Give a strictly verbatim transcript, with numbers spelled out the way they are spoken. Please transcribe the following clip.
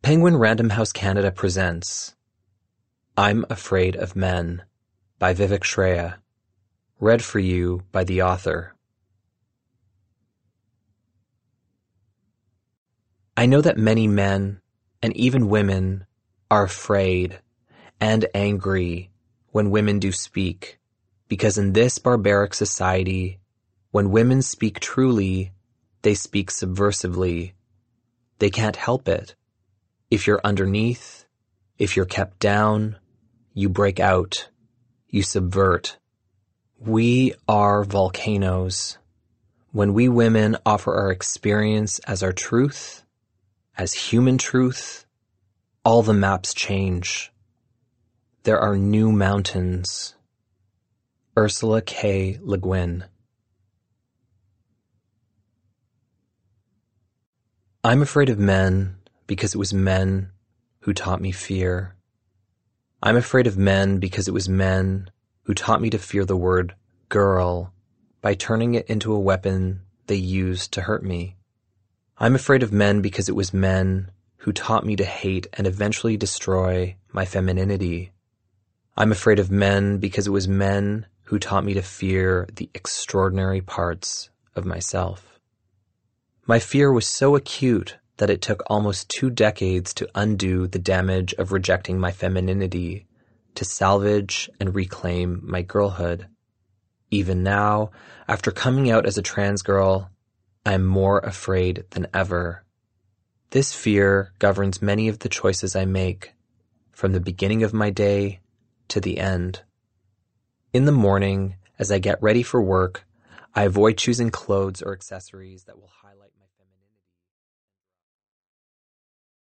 Penguin Random House Canada presents I'm Afraid of Men by Vivek Shreya, read for you by the author. I know that many men, and even women, are afraid and angry when women do speak, because in this barbaric society, when women speak truly, they speak subversively. They can't help it. If you're underneath, if you're kept down, you break out, you subvert. We are volcanoes. When we women offer our experience as our truth, as human truth, all the maps change. There are new mountains. Ursula K. Le Guin. I'm afraid of men because it was men who taught me fear. I'm afraid of men because it was men who taught me to fear the word girl by turning it into a weapon they used to hurt me. I'm afraid of men because it was men who taught me to hate and eventually destroy my femininity. I'm afraid of men because it was men who taught me to fear the extraordinary parts of myself. My fear was so acute that it took almost two decades to undo the damage of rejecting my femininity, to salvage and reclaim my girlhood. Even now, after coming out as a trans girl, I am more afraid than ever. This fear governs many of the choices I make, from the beginning of my day to the end. In the morning, as I get ready for work, I avoid choosing clothes or accessories that will highlight